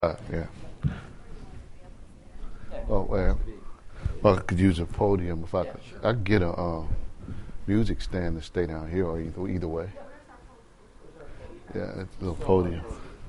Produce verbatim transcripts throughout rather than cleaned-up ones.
Uh, yeah. Oh well. Well, I could use a podium if I could. I could get a uh, music stand to stay down here, or either either way. Yeah, it's a little podium.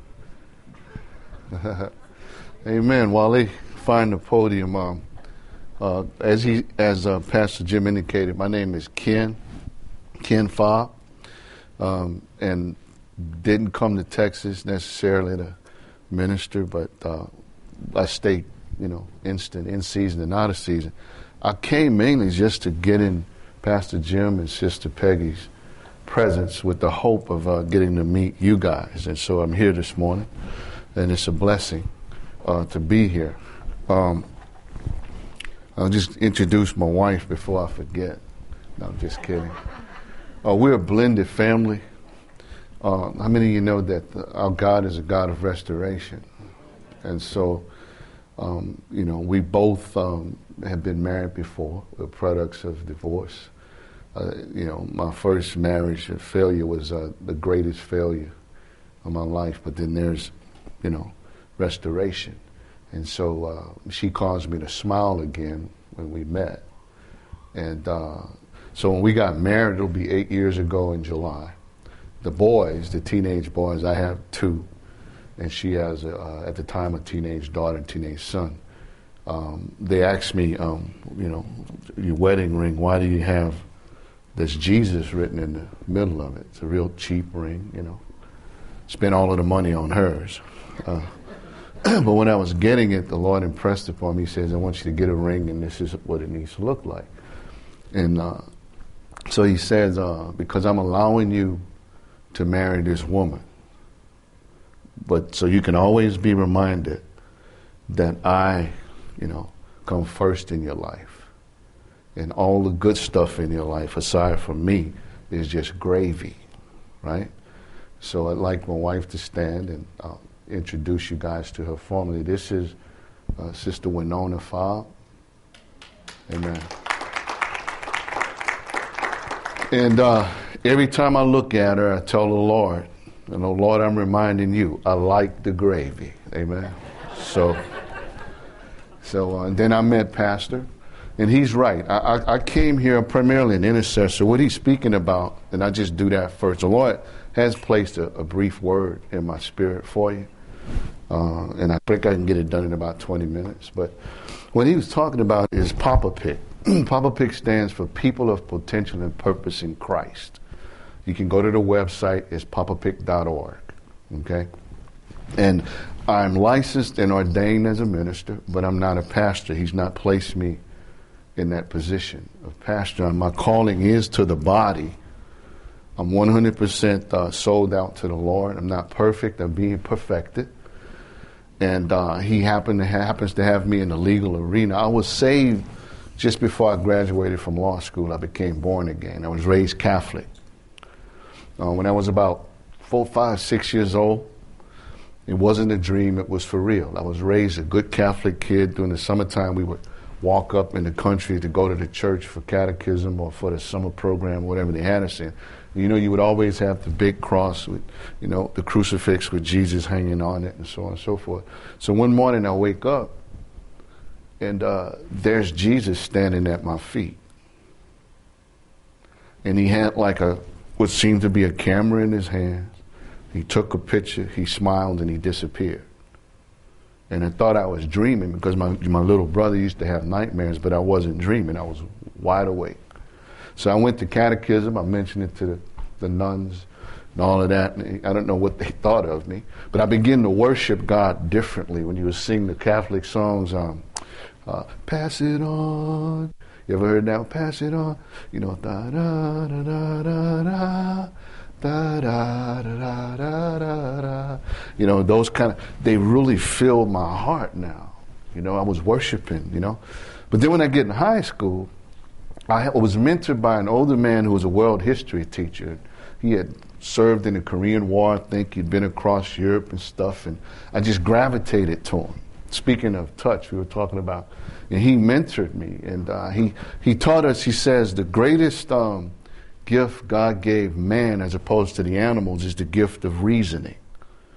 Amen. While they find the podium, um, uh, as he, as uh, Pastor Jim indicated, my name is Ken, Ken Fobb, um, and didn't come to Texas necessarily to minister, but uh, I stayed, you know, instant, in season and out of season. I came mainly just to get in Pastor Jim and Sister Peggy's presence with the hope of uh, getting to meet you guys. And so I'm here this morning, and it's a blessing uh, to be here. Um, I'll just introduce my wife before I forget. No, I'm just kidding. Uh, we're a blended family. Uh, how many of you know that the, our God is a God of restoration? And so, um, you know, we both um, have been married before. We're products of divorce. Uh, you know, my first marriage failure was uh, the greatest failure of my life, but then there's, you know, restoration. And so uh, she caused me to smile again when we met. And uh, so when we got married, it'll be eight years ago in July. The boys, the teenage boys, I have two, and she has, a, uh, at the time, a teenage daughter and teenage son. Um, they asked me, um, you know, your wedding ring, why do you have this Jesus written in the middle of it? It's a real cheap ring, you know. Spent all of the money on hers. Uh, but when I was getting it, the Lord impressed upon me, he says, I want you to get a ring, and this is what it needs to look like. And uh, so he says, uh, because I'm allowing you to marry this woman, but so you can always be reminded that I, you know, come first in your life, and all the good stuff in your life aside from me is just gravy, right? So I'd like my wife to stand, and I'll introduce you guys to her formally. This is uh, Sister Winona Fobb. Amen. And uh, every time I look at her, I tell the Lord, you know, Lord, I'm reminding you, I like the gravy. Amen. So, so uh, and then I met Pastor, and he's right. I, I, I came here primarily an intercessor. What he's speaking about, and I just do that first. The Lord has placed a, a brief word in my spirit for you, uh, and I think I can get it done in about twenty minutes. But what he was talking about is Papa Pick. Papa Pick stands for People of Potential and Purpose in Christ. You can go to the website, it's papa pick dot org, okay? And I'm licensed and ordained as a minister, but I'm not a pastor. He's not placed me in that position of pastor. And my calling is to the body. I'm one hundred percent uh, sold out to the Lord. I'm not perfect. I'm being perfected. And uh, he happened to ha- happens to have me in the legal arena. I was saved just before I graduated from law school. I became born again. I was raised Catholic. Uh, when I was about four, five, six years old, it wasn't a dream, it was for real. I was raised a good Catholic kid. During the summertime, we would walk up in the country to go to the church for catechism or for the summer program, whatever they had us in. You know, you would always have the big cross with, you know, the crucifix with Jesus hanging on it and so on and so forth. So one morning I wake up, and uh, there's Jesus standing at my feet. And he had like a, what seemed to be a camera in his hands. He took a picture, he smiled, and he disappeared. And I thought I was dreaming because my, my little brother used to have nightmares, but I wasn't dreaming. I was wide awake. So I went to catechism. I mentioned it to the, the nuns and all of that. And I don't know what they thought of me, but I began to worship God differently when you would sing the Catholic songs, um, uh, pass it on. You ever heard that? Pass it on. You know, da da da da da da. Da, da, da, da, da, da. You know, those kind of, they really filled my heart now. You know, I was worshiping, you know. But then when I get in high school, I was mentored by an older man who was a world history teacher. He had served in the Korean War. I think he'd been across Europe and stuff, and I just gravitated to him. Speaking of touch, we were talking about, and he mentored me, and uh, he, he taught us, he says, the greatest um, gift God gave man as opposed to the animals is the gift of reasoning.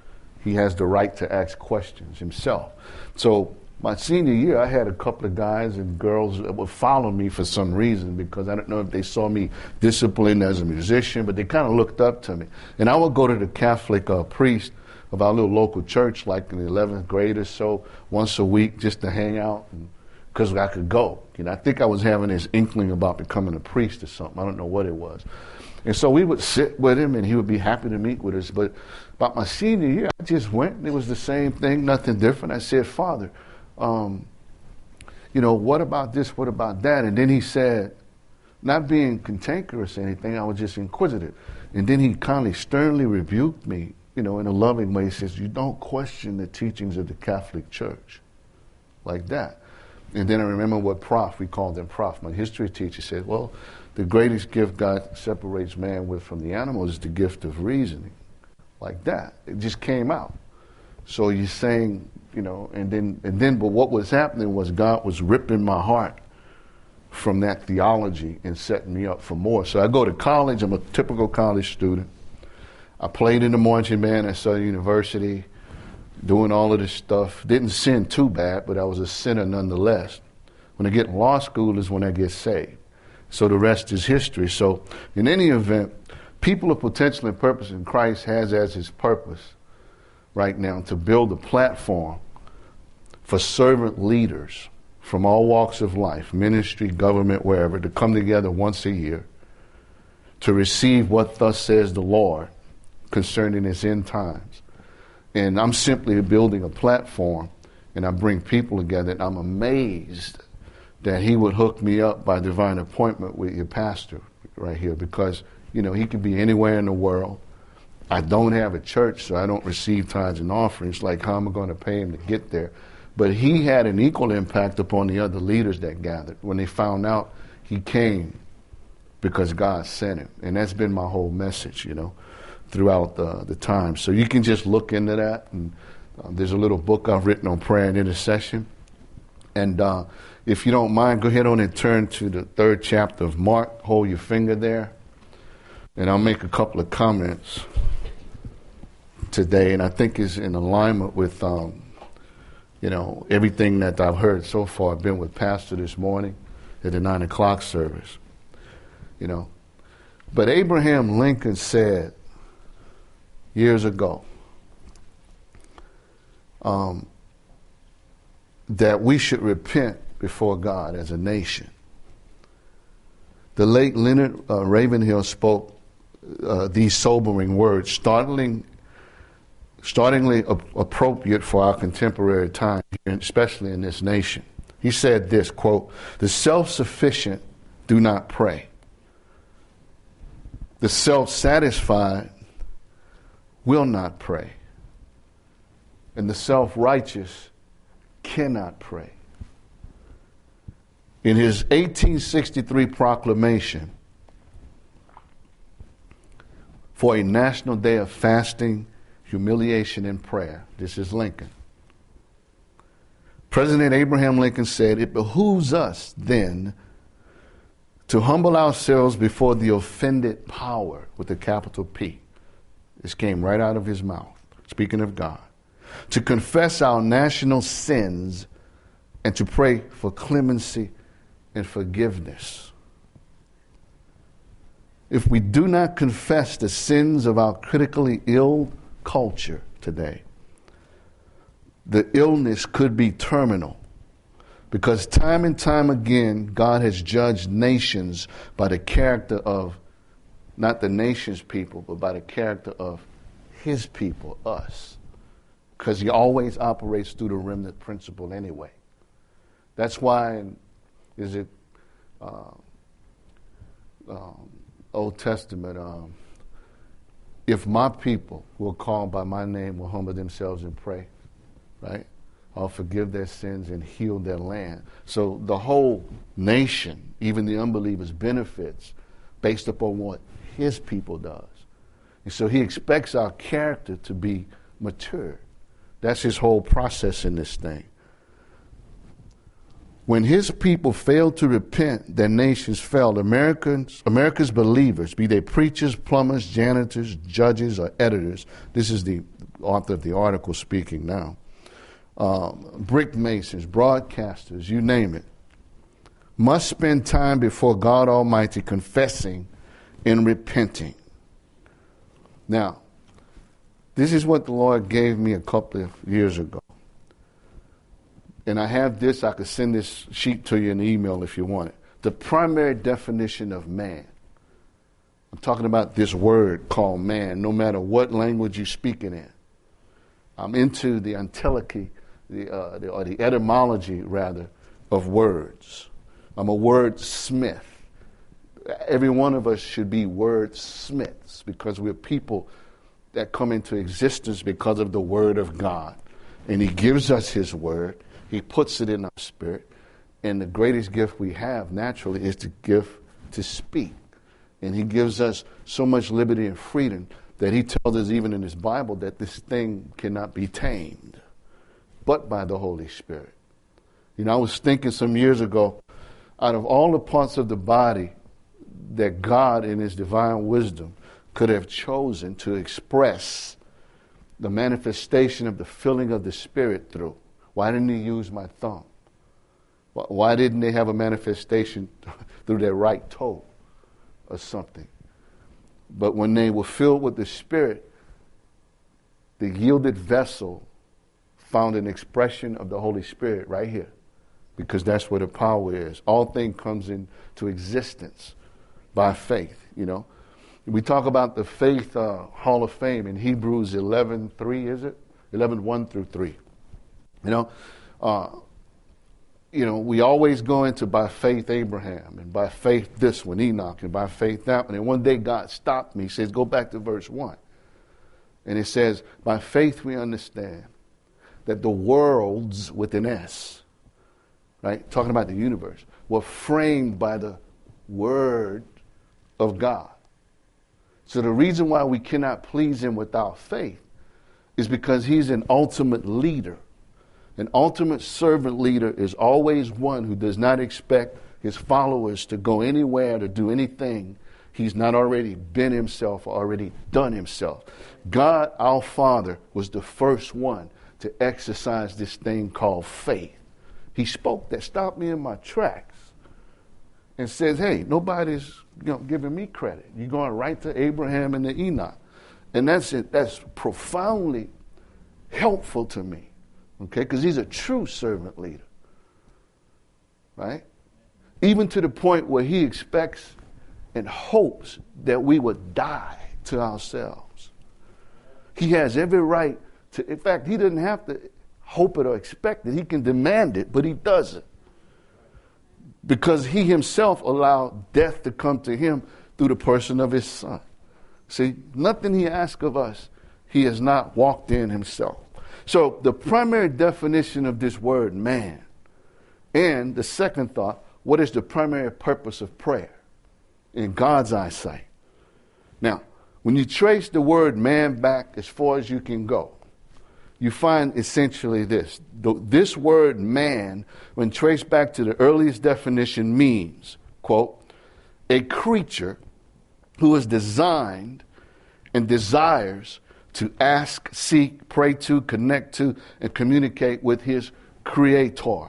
he has the right to ask questions himself. So my senior year, I had a couple of guys and girls that would follow me for some reason, because I don't know if they saw me disciplined as a musician, but they kind of looked up to me. And I would go to the Catholic uh, priest of our little local church, like in the eleventh grade or so, once a week, just to hang out, because I could go. You know, I think I was having this inkling about becoming a priest or something. I don't know what it was. And so we would sit with him, and he would be happy to meet with us. But about my senior year, I just went, and it was the same thing, nothing different. I said, Father, um, you know, what about this, what about that? And then he said, not being cantankerous or anything, I was just inquisitive. And then he kindly, sternly rebuked me, you know, in a loving way. He says, you don't question the teachings of the Catholic Church like that. And then I remember what Prof, we called him Prof, my history teacher, said, well, the greatest gift God separates man with from the animals is the gift of reasoning. Like that. It just came out. So you're saying, you know, and then, and then, but what was happening was God was ripping my heart from that theology and setting me up for more. So I go to college. I'm a typical college student. I played in the marching band at Southern University, doing all of this stuff. Didn't sin too bad, but I was a sinner nonetheless. When I get in law school is when I get saved. So the rest is history. So in any event, people of potential and purpose in Christ has as his purpose right now to build a platform for servant leaders from all walks of life, ministry, government, wherever, to come together once a year to receive what thus says the Lord concerning his end times. And I'm simply building a platform, and I bring people together, and I'm amazed that he would hook me up by divine appointment with your pastor right here, because, you know, he could be anywhere in the world. I don't have a church, so I don't receive tithes and offerings. Like, how am I going to pay him to get there? But he had an equal impact upon the other leaders that gathered when they found out he came because God sent him. And that's been my whole message, you know, throughout the, the time. So you can just look into that. And uh, there's a little book I've written on prayer and intercession. And uh, if you don't mind, go ahead on and turn to the third chapter of Mark. Hold your finger there. And I'll make a couple of comments today. And I think it's in alignment with, um, you know, everything that I've heard so far. I've been with Pastor this morning at the nine o'clock service, you know. But Abraham Lincoln said years ago um, that we should repent before God as a nation. The late Leonard uh, Ravenhill spoke uh, these sobering words, startling, startlingly ap- appropriate for our contemporary time, especially in this nation. He said this, quote, "The self-sufficient do not pray. The self-satisfied will not pray. And the self-righteous cannot pray." In his eighteen sixty-three proclamation for a national day of fasting, humiliation, and prayer, this is Lincoln. President Abraham Lincoln said, "It behooves us then to humble ourselves before the offended power," with a capital P. This came right out of his mouth, speaking of God. "To confess our national sins and to pray for clemency and forgiveness." If we do not confess the sins of our critically ill culture today, the illness could be terminal, because time and time again, God has judged nations by the character of, not the nation's people, but by the character of his people, us. Because he always operates through the remnant principle anyway. That's why, in, is it uh, um, Old Testament, um, if my people who are called by my name will humble themselves and pray, right, I'll forgive their sins and heal their land. So the whole nation, even the unbelievers, benefits based upon what his people does. And so he expects our character to be mature. That's his whole process in this thing. When his people failed to repent, their nations fell. Americans, America's believers, be they preachers, plumbers, janitors, judges, or editors, this is the author of the article speaking now, uh, brick masons, broadcasters, you name it, must spend time before God Almighty confessing and repenting. Now, this is what the Lord gave me a couple of years ago. And I have this, I could send this sheet to you in the email if you want it. The primary definition of man. I'm talking about this word called man, no matter what language you're speaking in. I'm into the ontology, the, uh, the, or the etymology, rather, of words. I'm a wordsmith. Every one of us should be wordsmiths because we're people that come into existence because of the Word of God. And He gives us His Word. He puts it in our spirit. And the greatest gift we have, naturally, is the gift to speak. And He gives us so much liberty and freedom that He tells us even in His Bible that this thing cannot be tamed, but by the Holy Spirit. You know, I was thinking some years ago, out of all the parts of the body that God in His divine wisdom could have chosen to express the manifestation of the filling of the Spirit through, why didn't He use my thumb? Why didn't they have a manifestation through their right toe or something? But when they were filled with the Spirit, the yielded vessel found an expression of the Holy Spirit right here, because that's where the power is. All things comes into existence by faith, you know. We talk about the Faith uh, Hall of Fame in Hebrews eleven three, is it? eleven one through three. You know, uh, you know, we always go into by faith Abraham, and by faith this one, Enoch, and by faith that one. And one day God stopped me. He says, go back to verse one. And it says, by faith we understand that the worlds with an S, right, talking about the universe, were framed by the Word of God. So the reason why we cannot please Him without faith is because He's an ultimate leader. An ultimate servant leader is always one who does not expect his followers to go anywhere, to do anything He's not already been Himself, or already done Himself. God, our Father, was the first one to exercise this thing called faith. He spoke that, stopped me in my tracks, and says, hey, nobody's you know, giving me credit. You're going right to Abraham and to Enoch. And that's it. That's profoundly helpful to me. Okay, because he's a true servant leader, right? Even to the point where he expects and hopes that we would die to ourselves. He has every right to, in fact, he doesn't have to hope it or expect it. He can demand it, but he doesn't. Because he himself allowed death to come to him through the person of his Son. See, nothing he asks of us, he has not walked in himself. So the primary definition of this word, man, and the second thought, what is the primary purpose of prayer in God's eyesight? Now, when you trace the word man back as far as you can go, you find essentially this. This word man, when traced back to the earliest definition, means, quote, a creature who is designed and desires to ask, seek, pray to, connect to, and communicate with his Creator.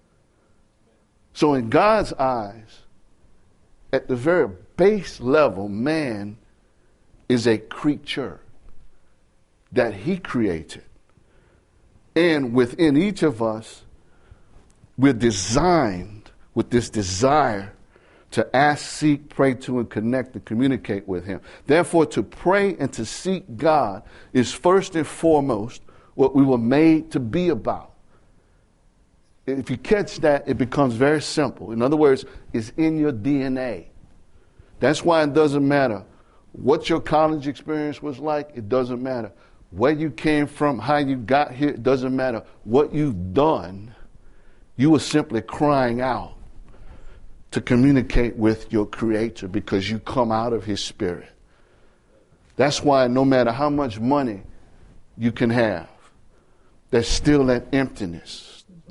So in God's eyes, at the very base level, man is a creature that He created. And within each of us, we're designed with this desire to ask, seek, pray to, and connect and communicate with Him. Therefore, to pray and to seek God is first and foremost what we were made to be about. If you catch that, it becomes very simple. In other words, it's in your D N A. That's why it doesn't matter what your college experience was like. It doesn't matter where you came from, how you got here. It doesn't matter what you've done. You were simply crying out to communicate with your Creator because you come out of His Spirit. That's why no matter how much money you can have, there's still that emptiness.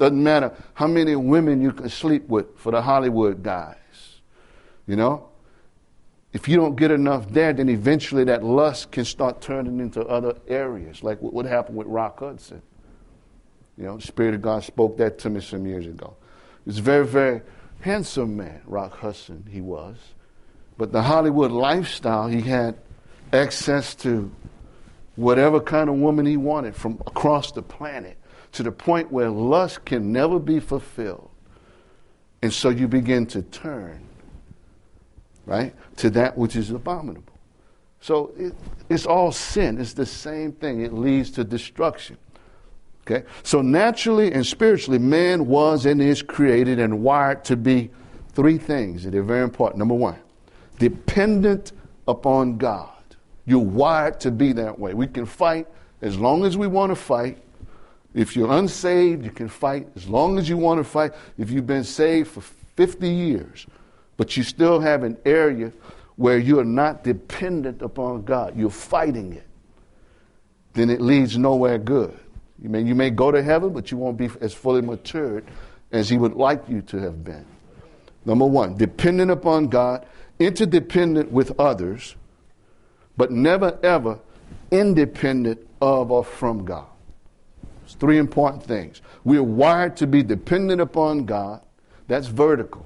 Doesn't matter how many women you can sleep with for the Hollywood guys. You know? If you don't get enough there, then eventually that lust can start turning into other areas, like what happened with Rock Hudson. You know, the Spirit of God spoke that to me some years ago. He was a very, very handsome man, Rock Hudson, he was. But the Hollywood lifestyle, he had access to whatever kind of woman he wanted from across the planet, to the point where lust can never be fulfilled. And so you begin to turn, right, to that which is abominable. So it, it's all sin. It's the same thing. It leads to destruction. Okay? So naturally and spiritually, man was and is created and wired to be three things that are very important. Number one, dependent upon God. You're wired to be that way. We can fight as long as we want to fight. If you're unsaved, you can fight as long as you want to fight. If you've been saved for fifty years, but you still have an area where you're not dependent upon God, you're fighting it, then it leads nowhere good. You may, you may go to heaven, but you won't be as fully matured as he would like you to have been. Number one, dependent upon God, interdependent with others, but never ever independent of or from God. It's three important things. We're wired to be dependent upon God. That's vertical.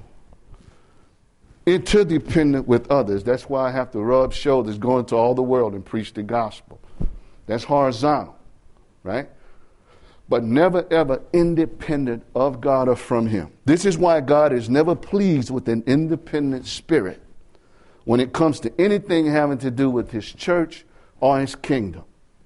Interdependent with others. That's why I have to rub shoulders, go into all the world and preach the gospel. That's horizontal, right? But never ever independent of God or from him. This is why God is never pleased with an independent spirit when it comes to anything having to do with his church or his kingdom.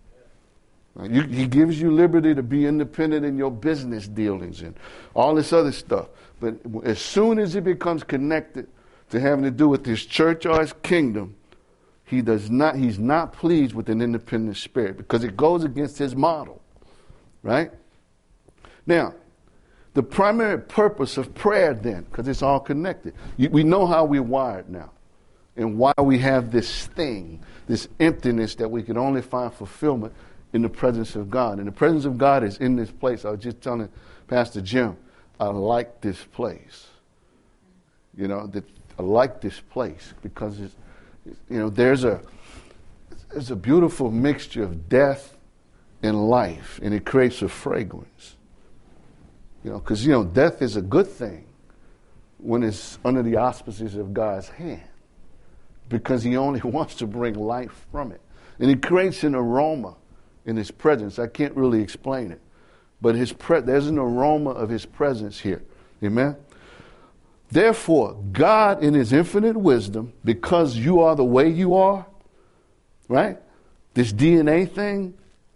You, he gives you liberty to be independent in your business dealings and all this other stuff. But as soon as it becomes connected to having to do with his church or his kingdom, he does not, he's not pleased with an independent spirit because it goes against his model. Right? Now, the primary purpose of prayer then, because it's all connected. You, we know how we're wired now and why we have this thing, this emptiness that we can only find fulfillment in the presence of God. And the presence of God is in this place. I was just telling Pastor Jim, I like this place. You know, that I like this place because it's, you know, there's a there's a beautiful mixture of death and life, and it creates a fragrance. You know, because, you know, death is a good thing when it's under the auspices of God's hand, because he only wants to bring life from it. And it creates an aroma in his presence. I can't really explain it, but his pre- there's an aroma of his presence here. Amen? Therefore, God in his infinite wisdom, because you are the way you are, right? This D N A thing,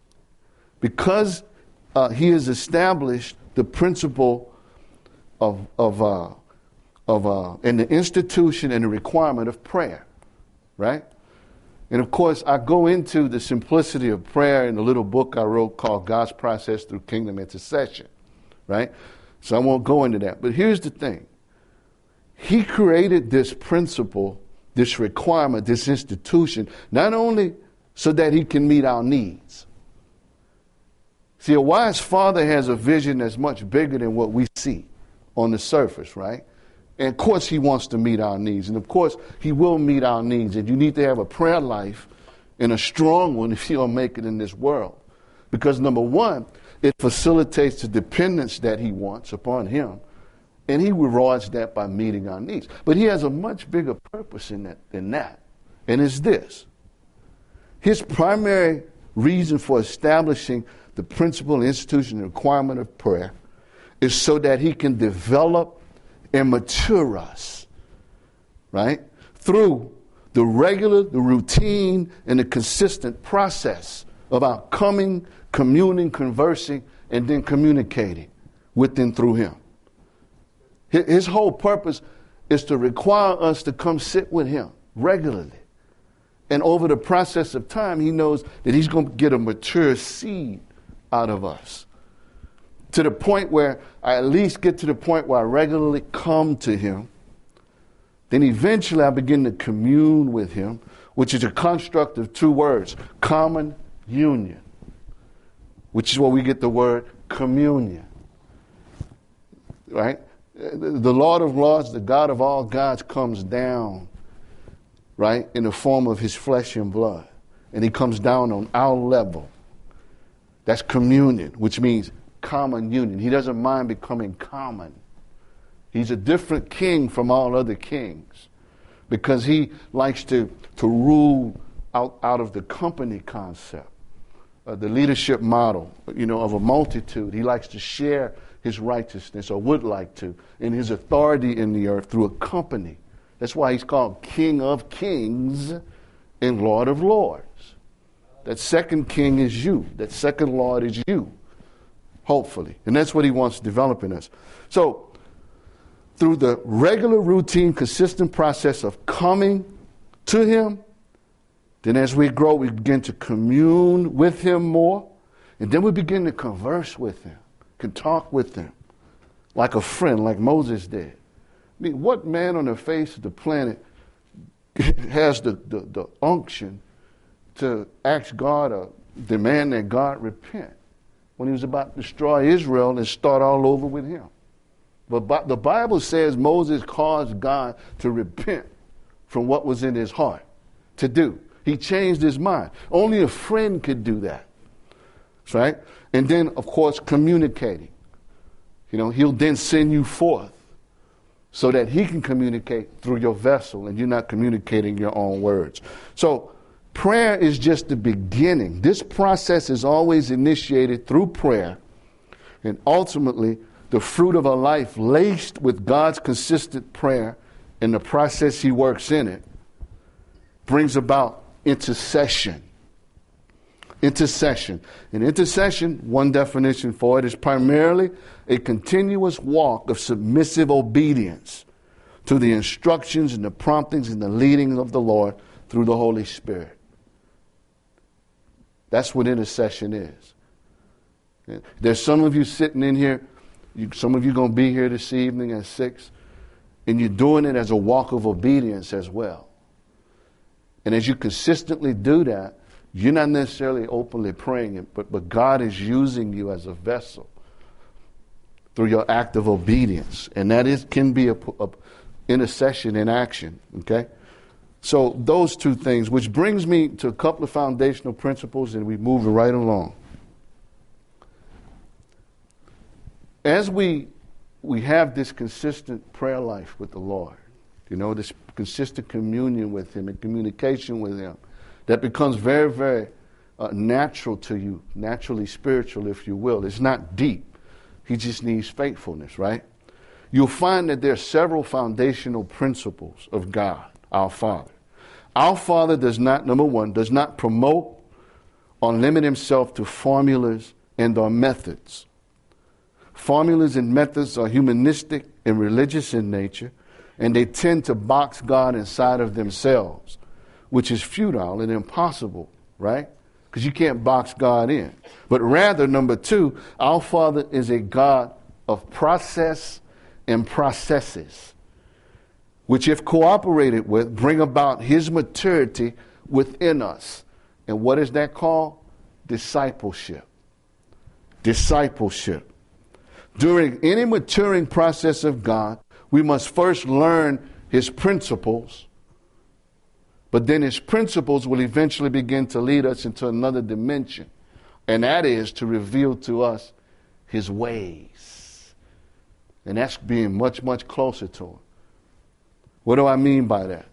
because uh, he has established the principle of of uh, of uh, and the institution and the requirement of prayer, right? And of course, I go into the simplicity of prayer in a little book I wrote called God's Process Through Kingdom Intercession, right? So I won't go into that. But here's the thing. He created this principle, this requirement, this institution, not only so that he can meet our needs. See, a wise father has a vision that's much bigger than what we see on the surface, right? And of course, he wants to meet our needs. And of course, he will meet our needs. And you need to have a prayer life, and a strong one, if you're going to make it in this world. Because number one, it facilitates the dependence that he wants upon him. And he rewards that by meeting our needs. But he has a much bigger purpose in that than that. And it's this. His primary reason for establishing the principle and institution and requirement of prayer is so that he can develop and mature us, right? Through the regular, the routine, and the consistent process of our coming, communing, conversing, and then communicating with and through him. His whole purpose is to require us to come sit with him regularly. And over the process of time, he knows that he's going to get a mature seed out of us. To the point where I at least get to the point where I regularly come to him. Then eventually I begin to commune with him, which is a construct of two words, common union, which is where we get the word communion. right? The Lord of Lords, the God of all gods, comes down, right, in the form of his flesh and blood. And he comes down on our level. That's communion, which means common union. He doesn't mind becoming common. He's a different king from all other kings because he likes to, to rule out, out of the company concept, uh, the leadership model, you know, of a multitude. He likes to share his righteousness, or would like to, and his authority in the earth through a company. That's why he's called King of Kings and Lord of Lords. That second king is you. That second Lord is you, hopefully. And that's what he wants to develop in us. So, through the regular, routine, consistent process of coming to him, then as we grow, we begin to commune with him more, and then we begin to converse with him, can talk with him, like a friend, like Moses did. I mean, what man on the face of the planet has the, the, the unction to ask God or demand that God repent when he was about to destroy Israel and start all over with him? But the Bible says Moses caused God to repent from what was in his heart to do. He changed his mind. Only a friend could do that. Right? And then, of course, communicating. You know, he'll then send you forth so that he can communicate through your vessel and you're not communicating your own words. So prayer is just the beginning. This process is always initiated through prayer, and ultimately the fruit of a life laced with God's consistent prayer and the process he works in it brings about intercession. Intercession. And intercession, one definition for it, is primarily a continuous walk of submissive obedience to the instructions and the promptings and the leading of the Lord through the Holy Spirit. That's what intercession is. There's some of you sitting in here, you, some of you going to be here this evening at six, and you're doing it as a walk of obedience as well. And as you consistently do that, you're not necessarily openly praying it, but, but God is using you as a vessel through your act of obedience. And that is can be a, a intercession in action, okay? So those two things, which brings me to a couple of foundational principles, and we move right along. As we we have this consistent prayer life with the Lord, you know, this consistent communion with him and communication with him, that becomes very, very uh, natural to you, naturally spiritual, if you will. It's not deep. He just needs faithfulness, right? You'll find that there are several foundational principles of God, our Father. Our Father does not, number one, does not promote or limit himself to formulas and or methods. Formulas and methods are humanistic and religious in nature, and they tend to box God inside of themselves, which is futile and impossible, right? Because you can't box God in. But rather, number two, our Father is a God of process and processes, which, if cooperated with, bring about his maturity within us. And what is that called? Discipleship. Discipleship. During any maturing process of God, we must first learn his principles, but then his principles will eventually begin to lead us into another dimension, and that is to reveal to us his ways. And that's being much, much closer to him. What do I mean by that?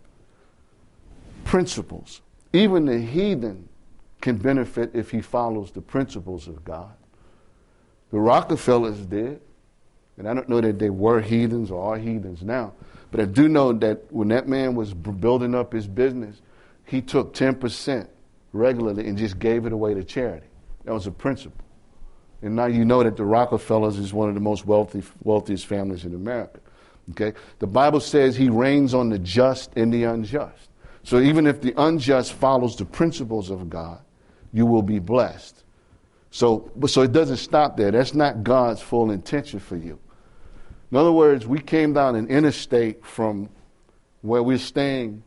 Principles. Even the heathen can benefit if he follows the principles of God. The Rockefellers did. And I don't know that they were heathens or are heathens now. But I do know that when that man was building up his business, he took ten percent regularly and just gave it away to charity. That was a principle. And now you know that the Rockefellers is one of the most wealthy, wealthiest families in America. Okay? The Bible says he reigns on the just and the unjust. So even if the unjust follows the principles of God, you will be blessed. So, so it doesn't stop there. That's not God's full intention for you. In other words, we came down an interstate from where we're staying,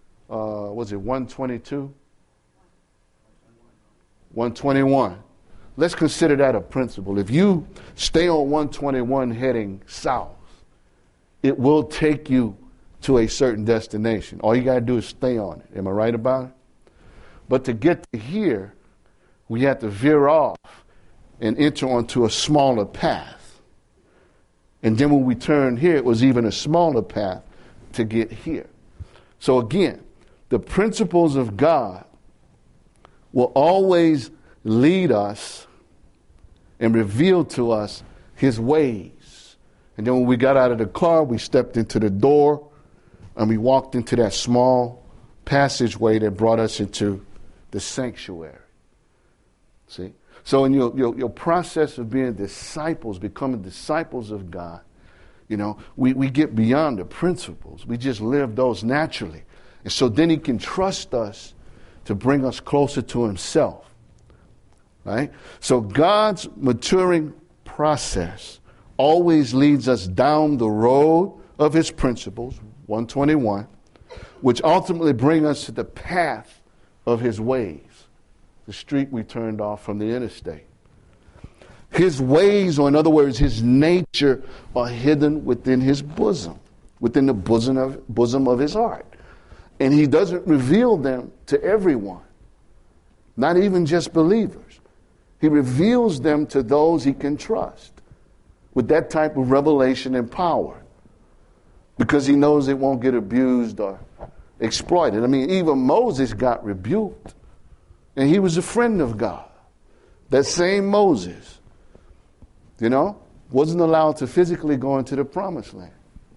uh, was it one twenty-two? one twenty-one. let's consider that a principle. If you stay on one twenty-one heading south, it will take you to a certain destination. All you got to do is stay on it. Am I right about it? But to get to here, we had to veer off and enter onto a smaller path. And then when we turned here, it was even a smaller path to get here. So again, the principles of God will always lead us and reveal to us his ways. And then when we got out of the car, we stepped into the door and we walked into that small passageway that brought us into the sanctuary. See? So in your, your, your process of being disciples, becoming disciples of God, you know, we, we get beyond the principles. We just live those naturally. And so then he can trust us to bring us closer to himself. Right? So God's maturing process always leads us down the road of his principles, one twenty-one, which ultimately bring us to the path of his ways, the street we turned off from the interstate. His ways, or in other words, his nature, are hidden within his bosom, within the bosom of, bosom of his heart. And he doesn't reveal them to everyone, not even just believers. He reveals them to those he can trust with that type of revelation and power, because he knows it won't get abused or exploited. I mean, even Moses got rebuked, and he was a friend of God. That same Moses, you know, wasn't allowed to physically go into the promised land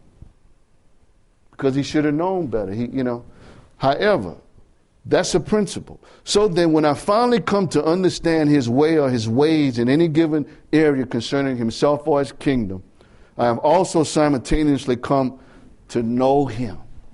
because he should have known better. He, you know, however, that's a principle. So then when I finally come to understand his way or his ways in any given area concerning himself or his kingdom, I have also simultaneously come to know him.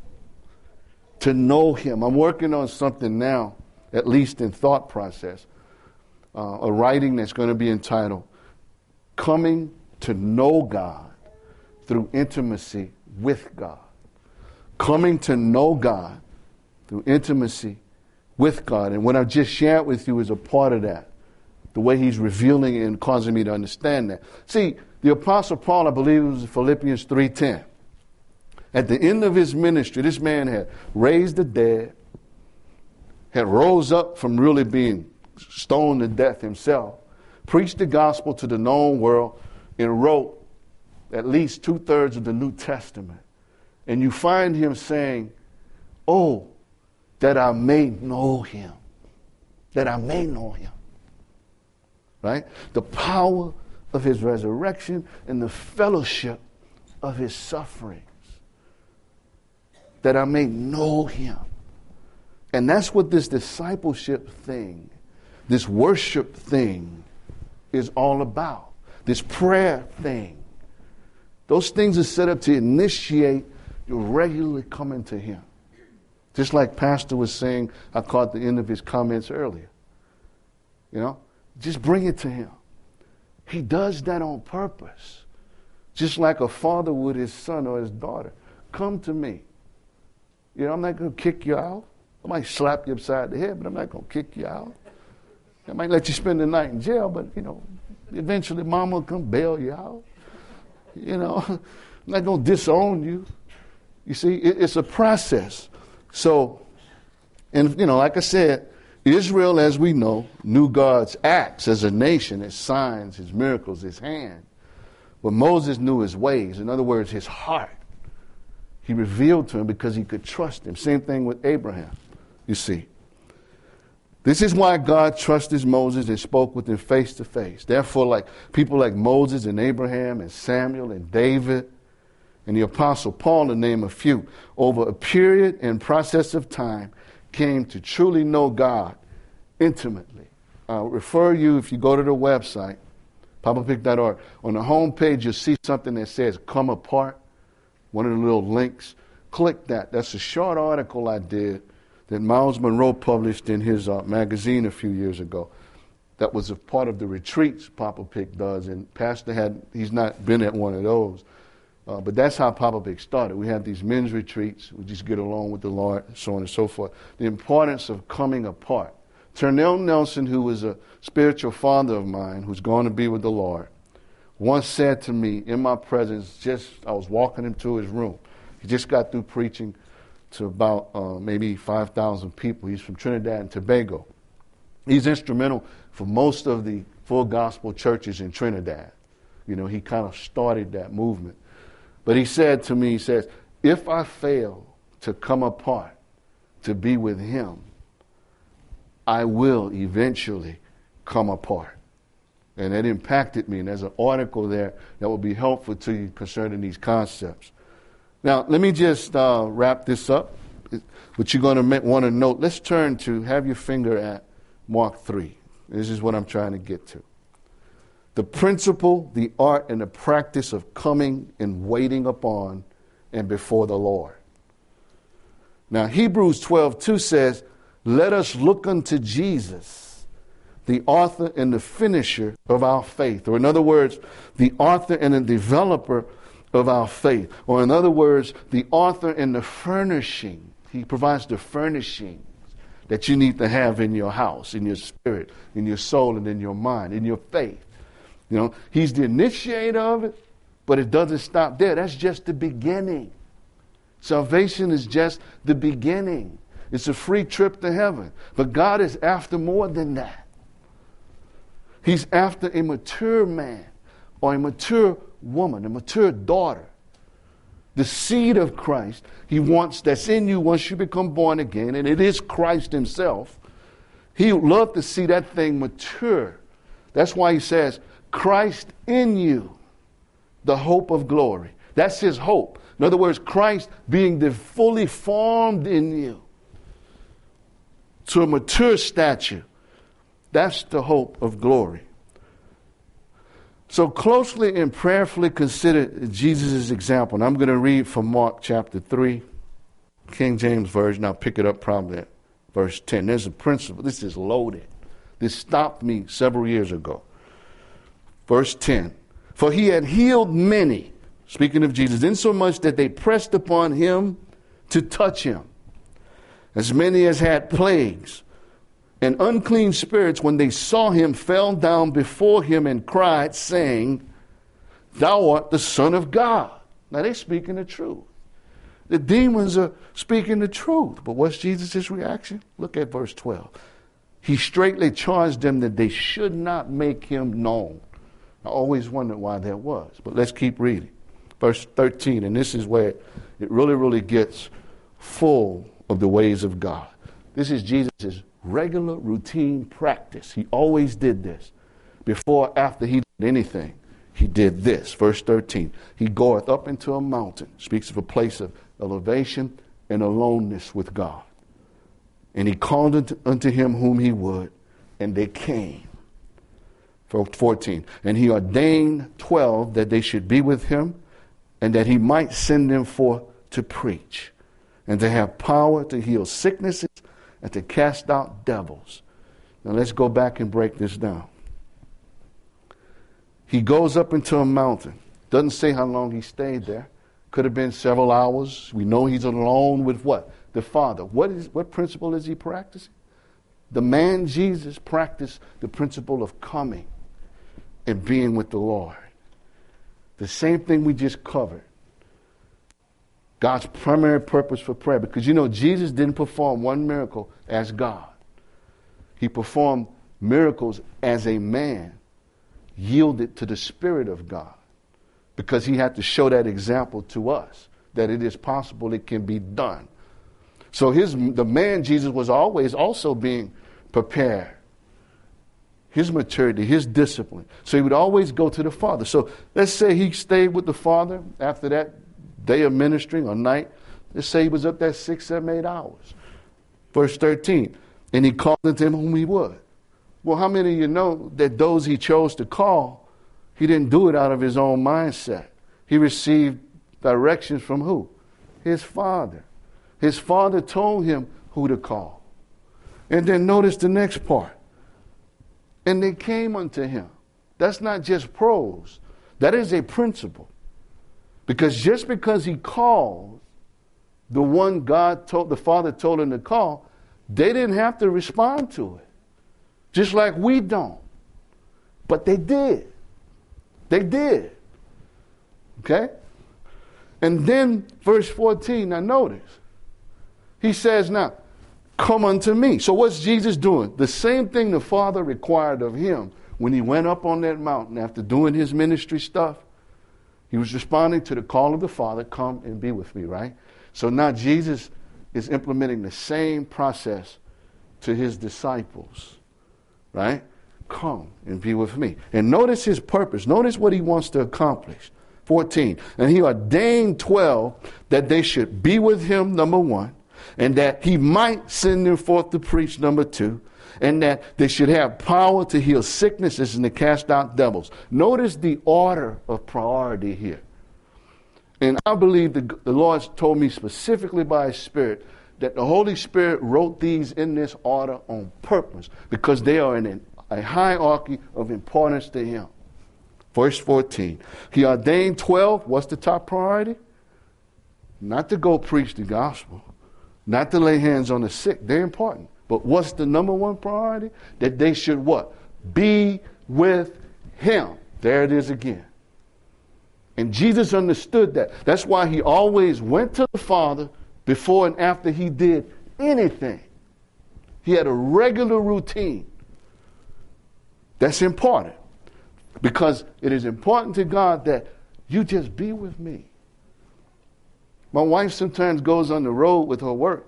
To know him. I'm working on something now, at least in thought process, uh, a writing that's going to be entitled Coming to Know God Through Intimacy with God. Coming to know God through intimacy with God. And what I've just shared with you is a part of that. The way he's revealing and causing me to understand that. See, the Apostle Paul, I believe it was Philippians three ten. At the end of his ministry, this man had raised the dead, had rose up from really being stoned to death himself, preached the gospel to the known world, and wrote at least two-thirds of the New Testament. And you find him saying, oh, that I may know him. That I may know him. Right? The power of his resurrection and the fellowship of his sufferings. That I may know him. And that's what this discipleship thing, this worship thing is all about. This prayer thing. Those things are set up to initiate you regularly coming to him. Just like Pastor was saying, I caught the end of his comments earlier. You know, just bring it to him. He does that on purpose. Just like a father would his son or his daughter. Come to me. You know, I'm not going to kick you out. I might slap you upside the head, but I'm not going to kick you out. I might let you spend the night in jail, but, you know, eventually mama will come bail you out. You know, I'm not going to disown you. You see, it, it's a process. So, and, you know, like I said, Israel, as we know, knew God's acts as a nation, his signs, his miracles, his hand. But Moses knew his ways. In other words, his heart. He revealed to him because he could trust him. Same thing with Abraham, you see. This is why God trusted Moses and spoke with him face to face. Therefore, like people like Moses and Abraham and Samuel and David and the Apostle Paul, to name a few, over a period and process of time, came to truly know God intimately. I'll refer you, if you go to the website, papa pick dot org, on the home page you'll see something that says Come Apart, one of the little links. Click that. That's a short article I did that Miles Monroe published in his uh, magazine a few years ago. That was a part of the retreats Papa Pick does, and Pastor had, he's not been at one of those. Uh, but that's how Papa Pick started. We have these men's retreats. We just get along with the Lord, so on and so forth. The importance of coming apart. Turnell Nelson, who was a spiritual father of mine, who's going to be with the Lord, once said to me in my presence, just I was walking him to his room. He just got through preaching to about uh, maybe five thousand people. He's from Trinidad and Tobago. He's instrumental for most of the full gospel churches in Trinidad. You know, he kind of started that movement. But he said to me, he says, if I fail to come apart to be with him, I will eventually come apart. And that impacted me. And there's an article there that will be helpful to you concerning these concepts. Now, let me just uh, wrap this up. What you're going to want to note, let's turn to, have your finger at Mark three. This is what I'm trying to get to. The principle, the art, and the practice of coming and waiting upon and before the Lord. Now, Hebrews twelve two says, let us look unto Jesus, the author and the finisher of our faith. Or in other words, the author and the developer of our faith. Or in other words, the author and the furnishing. He provides the furnishings that you need to have in your house, in your spirit, in your soul, and in your mind, in your faith. You know, he's the initiator of it, but it doesn't stop there. That's just the beginning. Salvation is just the beginning. It's a free trip to heaven. But God is after more than that. He's after a mature man or a mature woman, a mature daughter. The seed of Christ, he wants that's in you once you become born again, and it is Christ himself. He would love to see that thing mature. That's why he says, Christ in you, the hope of glory. That's his hope. In other words, Christ being the fully formed in you to a mature stature. That's the hope of glory. So closely and prayerfully consider Jesus' example. And I'm going to read from Mark chapter three, King James Version. I'll pick it up probably at verse ten. There's a principle. This is loaded. This stopped me several years ago. Verse ten. For he had healed many, speaking of Jesus, insomuch that they pressed upon him to touch him. As many as had plagues and unclean spirits, when they saw him, fell down before him and cried, saying, Thou art the Son of God. Now they're speaking the truth. The demons are speaking the truth. But what's Jesus' reaction? Look at verse twelve. He straightly charged them that they should not make him known. I always wondered why that was. But let's keep reading. Verse thirteen, and this is where it really, really gets full of the ways of God. This is Jesus' regular routine practice. He always did this. Before or after he did anything, he did this. Verse thirteen, he goeth up into a mountain, speaks of a place of elevation and aloneness with God. And he called unto, unto him whom he would, and they came. Verse fourteen, and he ordained twelve that they should be with him, and that he might send them forth to preach, and to have power to heal sicknesses, and to cast out devils. Now let's go back and break this down. He goes up into a mountain. Doesn't say how long he stayed there. Could have been several hours. We know he's alone with what? The Father. What is what principle is he practicing? The man Jesus practiced the principle of coming and being with the Lord. The same thing we just covered. God's primary purpose for prayer. Because you know, Jesus didn't perform one miracle as God. He performed miracles as a man, yielded to the Spirit of God. Because he had to show that example to us, that it is possible, it can be done. So his the man Jesus was always also being prepared. His maturity, his discipline. So he would always go to the Father. So let's say he stayed with the Father after that day of ministering or night. Let's say he was up there six, seven, eight hours. Verse thirteen, and he called unto him whom he would. Well, how many of you know that those he chose to call, he didn't do it out of his own mindset. He received directions from who? His Father. His Father told him who to call. And then notice the next part. And they came unto him. That's not just prose. That is a principle. Because just because he called the one God told, the Father told him to call, they didn't have to respond to it. Just like we don't. But they did. They did. Okay? And then verse fourteen, now notice. He says, now, come unto me. So what's Jesus doing? The same thing the Father required of him when he went up on that mountain after doing his ministry stuff. He was responding to the call of the Father, come and be with me, right? So now Jesus is implementing the same process to his disciples, right? Come and be with me. And notice his purpose. Notice what he wants to accomplish. fourteen. And he ordained twelve that they should be with him, number one, and that he might send them forth to preach, number two, and that they should have power to heal sicknesses and to cast out devils. Notice the order of priority here. And I believe the, the Lord told me specifically by his Spirit that the Holy Spirit wrote these in this order on purpose because they are in an, a hierarchy of importance to him. Verse fourteen, he ordained twelve. What's the top priority? Not to go preach the gospel, not to lay hands on the sick. They're important. But what's the number one priority? That they should what? Be with him. There it is again. And Jesus understood that. That's why he always went to the Father before and after he did anything. He had a regular routine. That's important. Because it is important to God that you just be with me. My wife sometimes goes on the road with her work.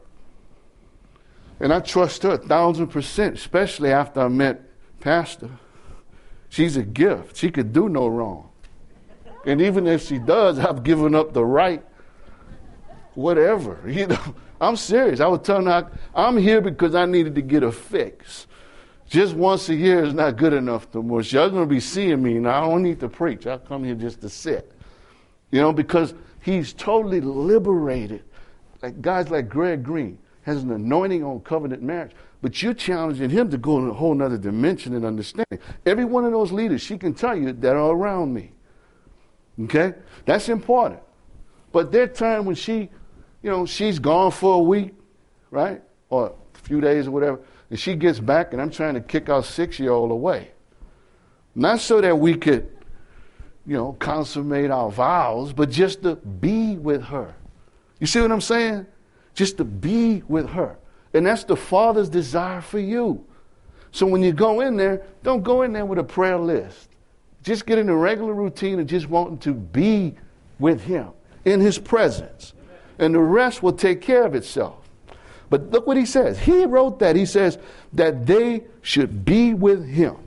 And I trust her a thousand percent, especially after I met Pastor. She's a gift. She could do no wrong. And even if she does, I've given up the right, whatever. You know, I'm serious. I was telling her, I'm here because I needed to get a fix. Just once a year is not good enough no more. Y'all going to be seeing me now. I don't need to preach. I come here just to sit. You know, because he's totally liberated. Like guys like Greg Green has an anointing on covenant marriage. But you're challenging him to go in a whole nother dimension and understanding. Every one of those leaders, she can tell you, that are around me. Okay? That's important. But there are times when she, you know, she's gone for a week, right? Or a few days or whatever. And she gets back and I'm trying to kick our six-year-old away. Not so that we could, you know, consummate our vows, but just to be with her. You see what I'm saying? Just to be with her. And that's the Father's desire for you. So when you go in there, don't go in there with a prayer list. Just get in a regular routine and just wanting to be with him in his presence. And the rest will take care of itself. But look what he says. He wrote that. He says that they should be with him.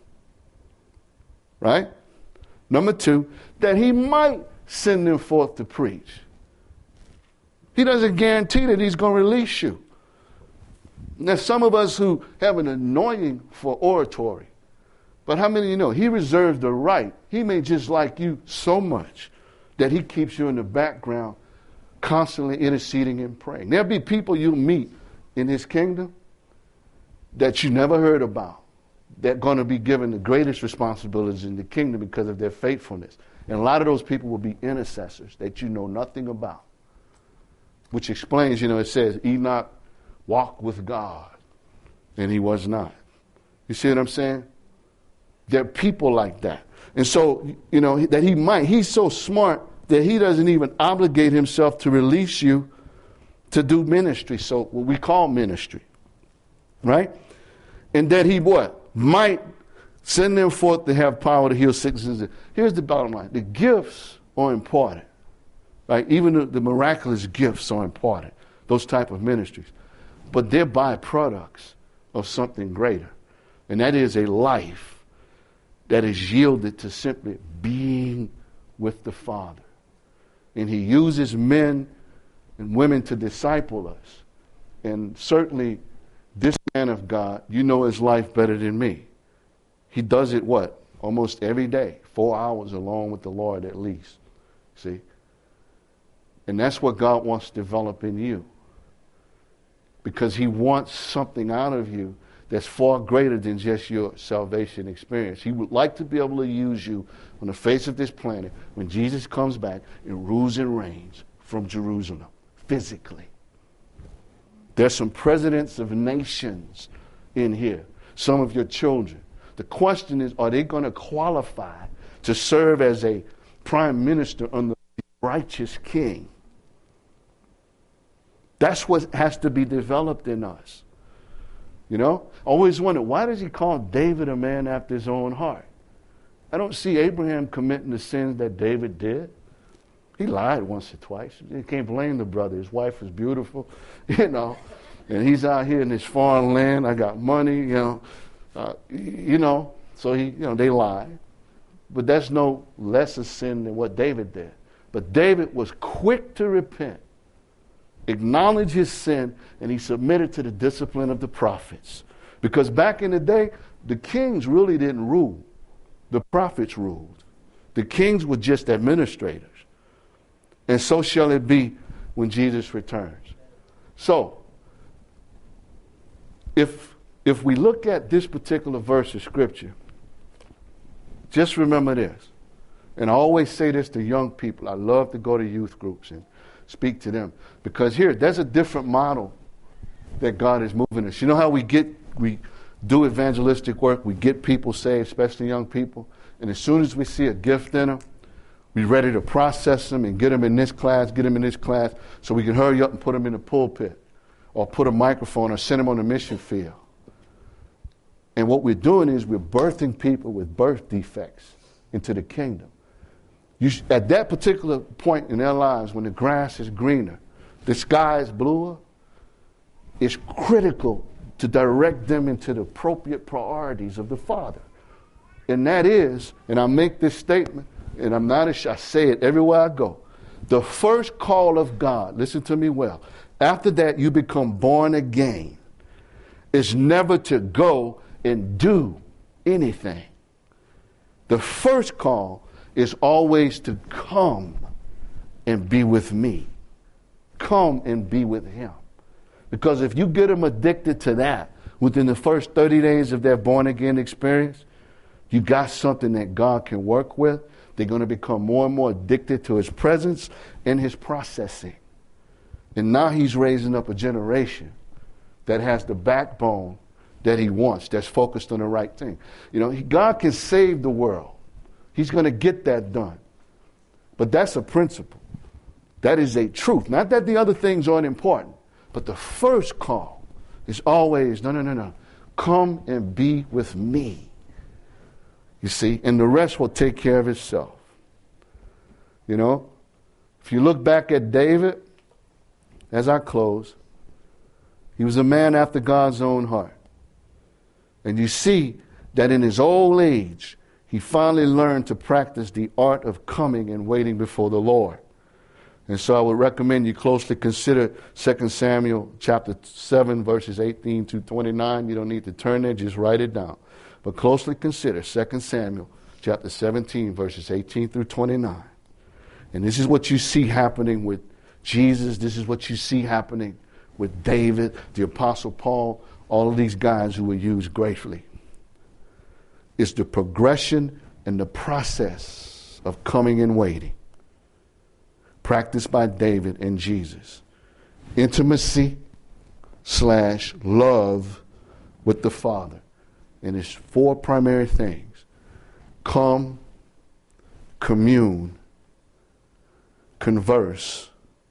Right? Number two, that he might send them forth to preach. He doesn't guarantee that he's going to release you. Now, some of us who have an anointing for oratory, but how many of you know he reserves the right? He may just like you so much that he keeps you in the background, constantly interceding and praying. There'll be people you'll meet in his kingdom that you never heard about. They're going to be given the greatest responsibilities in the kingdom because of their faithfulness. And a lot of those people will be intercessors that you know nothing about. Which explains, you know, it says Enoch walked with God and he was not. You see what I'm saying? There are people like that. And so, you know, that he might, he's so smart that he doesn't even obligate himself to release you to do ministry. So what we call ministry, right? And that he what? Might send them forth to have power to heal sicknesses. Here's the bottom line. The gifts are important, right? Even the, the miraculous gifts are important, those type of ministries. But they're byproducts of something greater. And that is a life that is yielded to simply being with the Father. And he uses men and women to disciple us. And certainly this man of God, you know his life better than me. He does it what? Almost every day. Four hours alone with the Lord at least. See? And that's what God wants to develop in you. Because he wants something out of you that's far greater than just your salvation experience. He would like to be able to use you on the face of this planet when Jesus comes back and rules and reigns from Jerusalem, physically. There's some presidents of nations in here. some of your children. The question is, are they going to qualify to serve as a prime minister under the righteous king? That's what has to be developed in us. You know, I always wonder, why does he call David a man after his own heart? I don't see Abraham committing the sins that David did. He lied once or twice. You can't blame the brother. His wife was beautiful, you know, and he's out here in this foreign land. I got money, you know, uh, you know, so he, you know, they lied. But that's no less a sin than what David did. But David was quick to repent, acknowledge his sin, and he submitted to the discipline of the prophets. Because back in the day, the kings really didn't rule. The prophets ruled. The kings were just administrators. And so shall it be when Jesus returns. So, if if we look at this particular verse of Scripture, just remember this. And I always say this to young people. I love to go to youth groups and speak to them. Because here, there's a different model that God is moving us. You know how we get, we do evangelistic work, we get people saved, especially young people, and as soon as we see a gift in them, we're ready to process them and get them in this class, get them in this class, so we can hurry up and put them in the pulpit or put a microphone or send them on the mission field. And what we're doing is we're birthing people with birth defects into the kingdom. You sh- at that particular point in their lives, when the grass is greener, the sky is bluer, it's critical to direct them into the appropriate priorities of the Father. And that is, and I make this statement, and I'm not ashamed, I say it everywhere I go. The first call of God, listen to me well, after that you become born again, is never to go and do anything. The first call is always to come and be with me. Come and be with him. Because if you get them addicted to that within the first thirty days of their born again experience, you got something that God can work with. They're going to become more and more addicted to his presence and his processing. And now he's raising up a generation that has the backbone that he wants, that's focused on the right thing. You know, he, God can save the world. He's going to get that done. But that's a principle. That is a truth. Not that the other things aren't important, but the first call is always, no, no, no, no. Come and be with me. You see, and the rest will take care of itself. You know, if you look back at David, as I close, he was a man after God's own heart. And you see that in his old age, he finally learned to practice the art of coming and waiting before the Lord. And so I would recommend you closely consider Second Samuel chapter seven, verses eighteen to twenty-nine. You don't need to turn there, just write it down. But closely consider Second Samuel chapter seventeen, verses eighteen through twenty-nine. And this is what you see happening with Jesus. This is what you see happening with David, the Apostle Paul, all of these guys who were used gratefully. It's the progression and the process of coming and waiting, practiced by David and Jesus. Intimacy slash love with the Father. And it's four primary things. Come, commune, converse,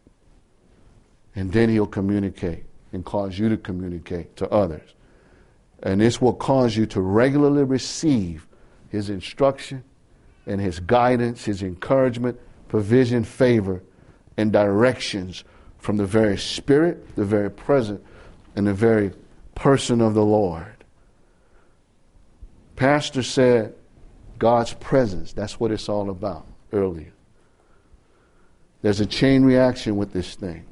and then he'll communicate and cause you to communicate to others. And this will cause you to regularly receive his instruction and his guidance, his encouragement, provision, favor, and directions from the very Spirit, the very present, and the very person of the Lord. Pastor said God's presence, that's what it's all about earlier. There's a chain reaction with this thing.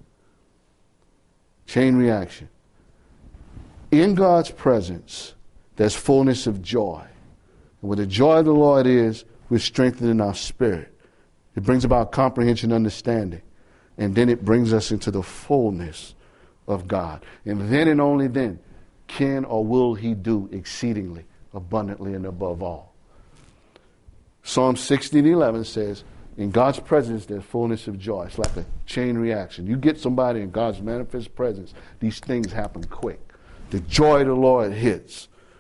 Chain reaction. In God's presence, there's fullness of joy. And where the joy of the Lord is, we're strengthened in our spirit. It brings about comprehension, understanding. And then it brings us into the fullness of God. And then and only then can or will he do exceedingly, abundantly, and above all. Psalm sixteen eleven says, in God's presence, there's fullness of joy. It's like a chain reaction. You get somebody in God's manifest presence, these things happen quick. The joy of the Lord hits.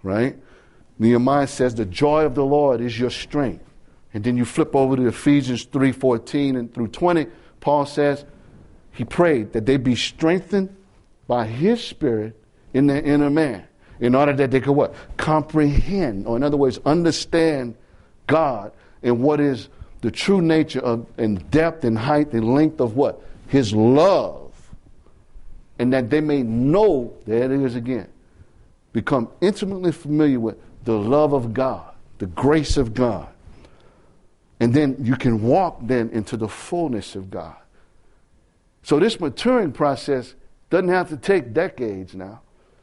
right? Nehemiah says the joy of the Lord is your strength. And then you flip over to Ephesians three fourteen and through twenty, Paul says he prayed that they be strengthened by his Spirit in their inner man, in order that they could what? Comprehend, or in other words, understand God and what is the true nature of, and depth and height and length of what? His love. And that they may know, there it is again, become intimately familiar with the love of God, the grace of God. And then you can walk then into the fullness of God. So this maturing process doesn't have to take decades now.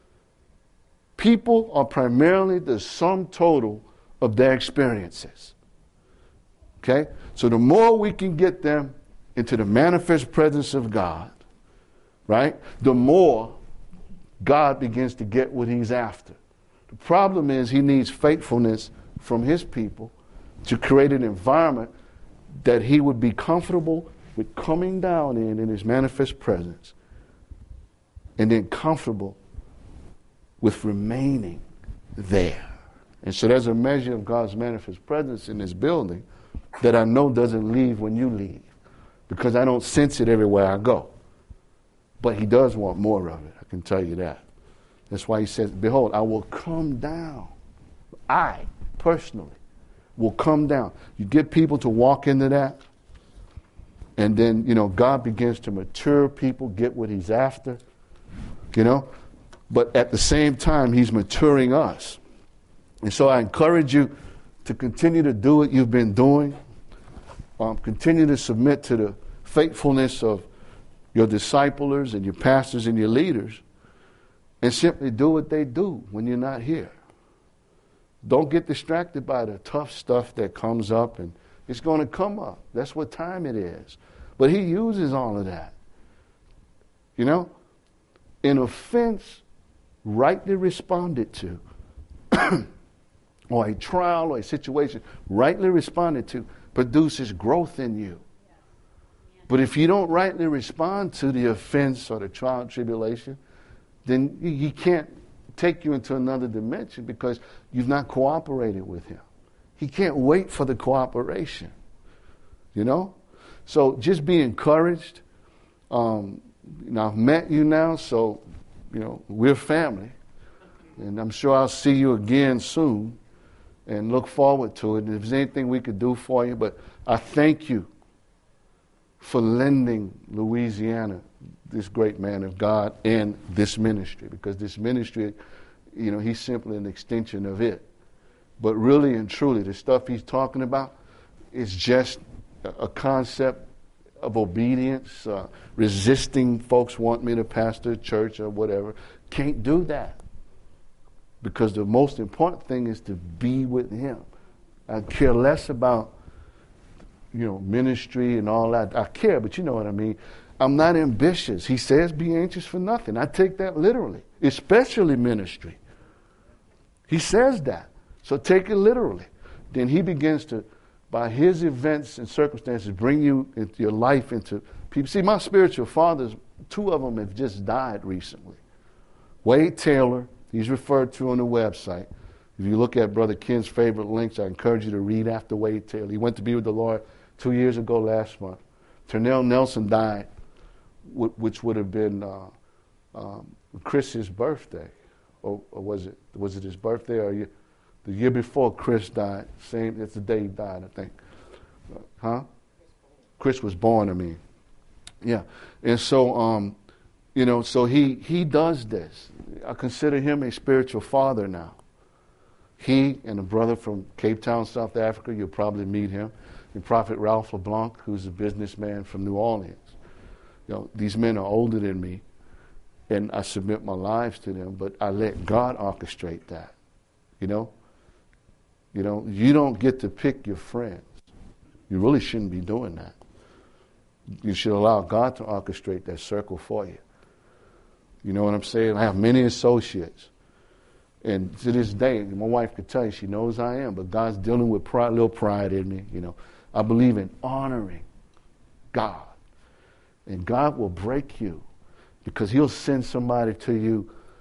People are primarily the sum total of their experiences. Okay? So the more we can get them into the manifest presence of God, right, the more God begins to get what he's after. The problem is he needs faithfulness from his people to create an environment that he would be comfortable with coming down in in his manifest presence, and then comfortable with remaining there. And so there's a measure of God's manifest presence in this building that I know doesn't leave when you leave, because I don't sense it everywhere I go. But he does want more of it, I can tell you that. That's why he says, behold, I will come down. I, personally, will come down. You get people to walk into that, and then, you know, God begins to mature people, get what he's after, you know. But at the same time, he's maturing us. And so I encourage you to continue to do what you've been doing. Um, continue to submit to the faithfulness of your disciplers and your pastors and your leaders, and simply do what they do when you're not here. Don't get distracted by the tough stuff that comes up, and it's going to come up. That's what time it is. But he uses all of that. You know, an offense rightly responded to, or a trial or a situation rightly responded to, produces growth in you. But if you don't rightly respond to the offense or the trial and tribulation, then he can't take you into another dimension because you've not cooperated with him. He can't wait for the cooperation, you know? So just be encouraged. Um, you know, I've met you now, so, you know, we're family. And I'm sure I'll see you again soon and look forward to it. And if there's anything we could do for you, but I thank you for lending Louisiana this great man of God and this ministry, because this ministry, you know, he's simply an extension of it. But really and truly, the stuff he's talking about is just a concept of obedience, uh, resisting folks want me to pastor a church or whatever. Can't do that, because the most important thing is to be with him. I care less about, you know, ministry and all that. I care, but you know what I mean. I'm not ambitious. He says be anxious for nothing. I take that literally, especially ministry. He says that. So take it literally. Then he begins to, by his events and circumstances, bring you into your life into people. See, my spiritual fathers, two of them have just died recently. Wade Taylor, he's referred to on the website. If you look at Brother Ken's favorite links, I encourage you to read after Wade Taylor. He went to be with the Lord two years ago last month. Ternell Nelson died, which would have been uh, um, Chris's birthday. Or, or was it was it his birthday or year, the year before Chris died? Same, it's the day he died, I think. Huh? Chris was born, I mean. Yeah. And so, um, you know, so he, he does this. I consider him a spiritual father now. He and a brother from Cape Town, South Africa, you'll probably meet him, and Prophet Ralph LeBlanc, who's a businessman from New Orleans. You know, these men are older than me, and I submit my lives to them, but I let God orchestrate that, you know? You know, you don't get to pick your friends. You really shouldn't be doing that. You should allow God to orchestrate that circle for you. You know what I'm saying? I have many associates. And to this day, my wife could tell you, she knows I am, but God's dealing with pride, little pride in me, you know. I believe in honoring God. And God will break you, because he'll send somebody to you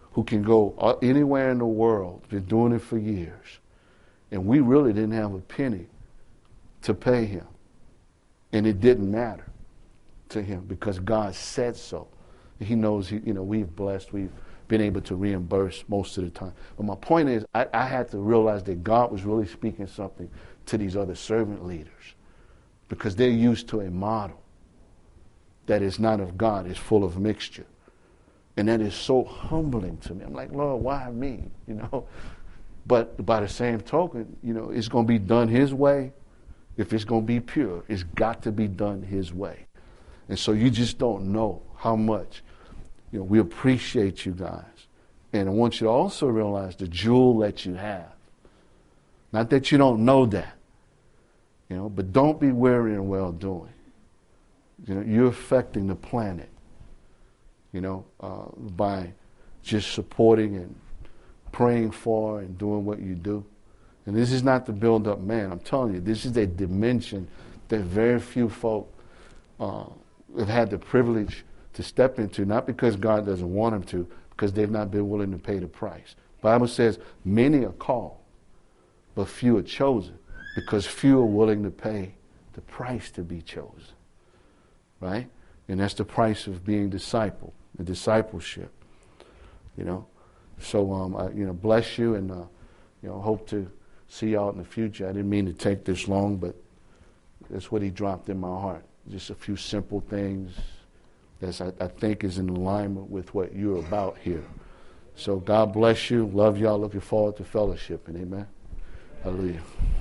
who can go anywhere in the world, been doing it for years, and we really didn't have a penny to pay him. And it didn't matter to him because God said so. He knows, he, you know, we've blessed, we've been able to reimburse most of the time. But my point is, I, I had to realize that God was really speaking something to these other servant leaders because they're used to a model that is not of God, is full of mixture. And that is so humbling to me. I'm like, Lord, why me? You know? But by the same token, you know, it's going to be done his way. If it's going to be pure, it's got to be done his way. And so you just don't know how much, you know, we appreciate you guys. And I want you to also realize the jewel that you have. Not that you don't know that, you know, but don't be weary in well-doing. You know, you're affecting the planet, you know, uh, by just supporting and praying for and doing what you do. And this is not to build up man. I'm telling you, this is a dimension that very few folk uh, have had the privilege to step into, not because God doesn't want them to, because they've not been willing to pay the price. The Bible says many are called, but few are chosen, because few are willing to pay the price to be chosen. Right? And that's the price of being discipled, the discipleship. You know? So, um, I, you know, bless you, and, uh, you know, hope to see y'all in the future. I didn't mean to take this long, but that's what he dropped in my heart. Just a few simple things that I, I think is in alignment with what you're about here. So God bless you. Love y'all. Looking forward to fellowship. And amen. Hallelujah.